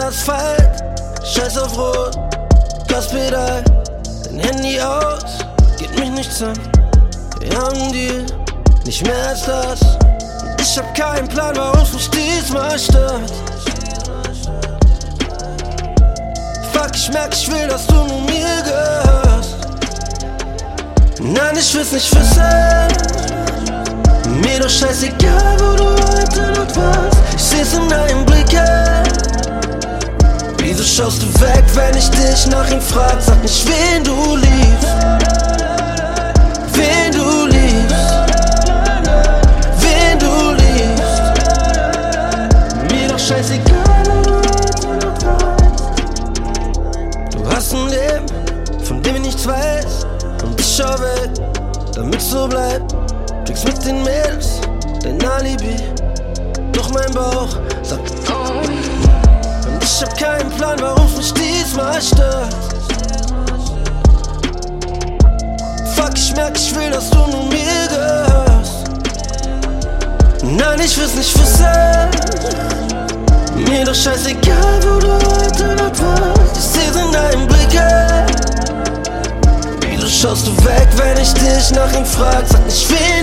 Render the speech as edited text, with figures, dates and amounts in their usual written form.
Asphalt, scheiß auf Rot, Gaspedal, dein Handy aus, geht mich nichts an. Wir haben Deal, nicht mehr als das. Und ich hab keinen Plan, warum's mich diesmal stört. Fuck, ich merk, ich will, dass du nur mir gehörst. Nein, ich will's nicht wissen. Mir doch scheißegal, wo du heute noch warst. Ich seh's in deinen Blicken. Wieso schaust du weg, wenn ich dich nach ihm frag? Sag nicht, wen du liebst. Wen du liebst. Wen du liebst. Mir doch scheißegal, wo du heute noch warst. Du hast ein Leben, von dem ich nichts weiß. Und ich schau weg, damit's so bleibt. Tricks mit den Mädels, dein Alibi. Doch mein Bauch sagt oh. Und ich hab keinen Plan, warum's mich diesmal stört. Fuck, ich merk, ich will, dass du nur mir gehörst. Nein, ich will's nicht wissen. Mir doch scheißegal, wo du heute noch warst. Ich seh's in deinen Blicken. Wieso schaust du weg, wenn ich dich nach ihm frag? Sag nicht, wen